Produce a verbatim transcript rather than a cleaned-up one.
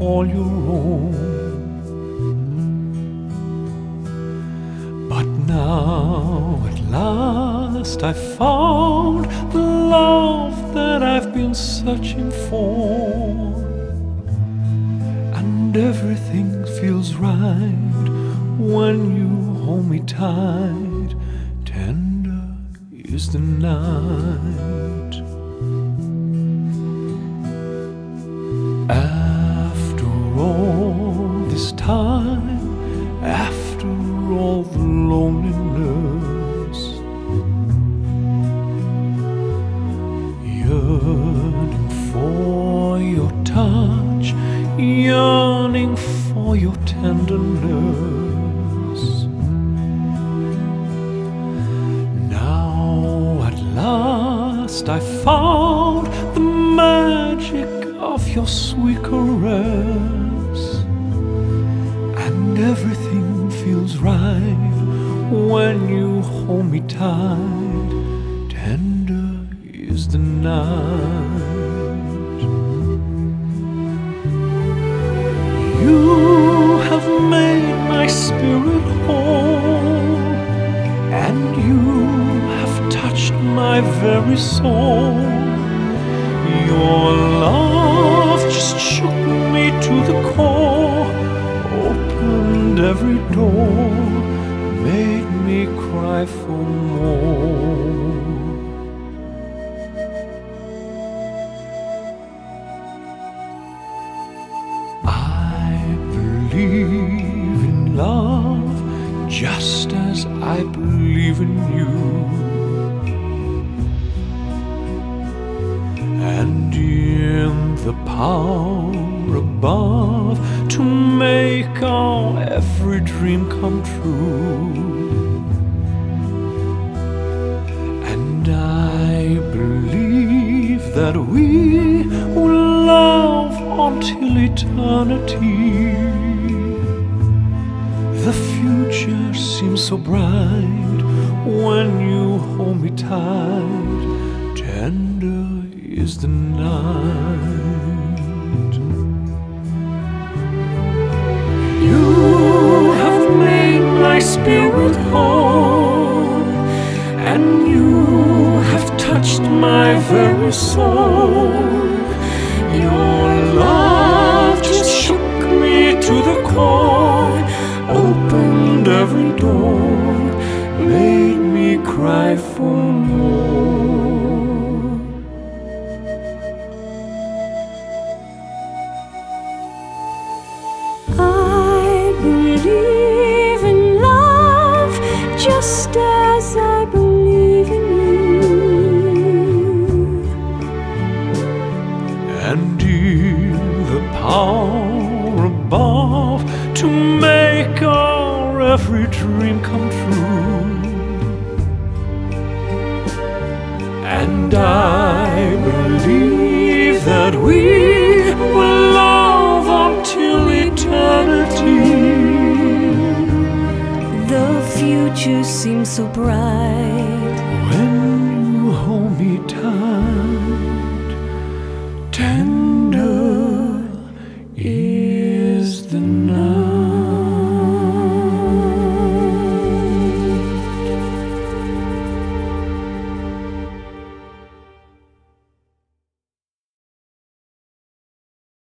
call your own. But now at last I found the love that I've been searching for, and everything feels right when you hold me tight. Tender is the night. After all this time, after all the loneliness, yearning for your touch, yearning for your tenderness. Now at last I found the magic of your sweet caress, and everything feels right when you hold me tight. Tender is the night. You have made my spirit whole, and you have touched my very soul. Your love just shook me to the core, opened every door, made me cry for more. I believe in love just as I believe in you, and in the power above to make our every dream come true. And I believe that we will love until eternity. The future seems so bright when you hold me tight. Tender is the night. You have made my spirit whole, and you have touched my very soul. Your love just shook me to the core, opened every door, made me cry for more. Believe in love just as I believe in you, and in the power above to make our every dream come true. And I believe that we will love until eternity. the future seems so bright when you hold me tight. Tender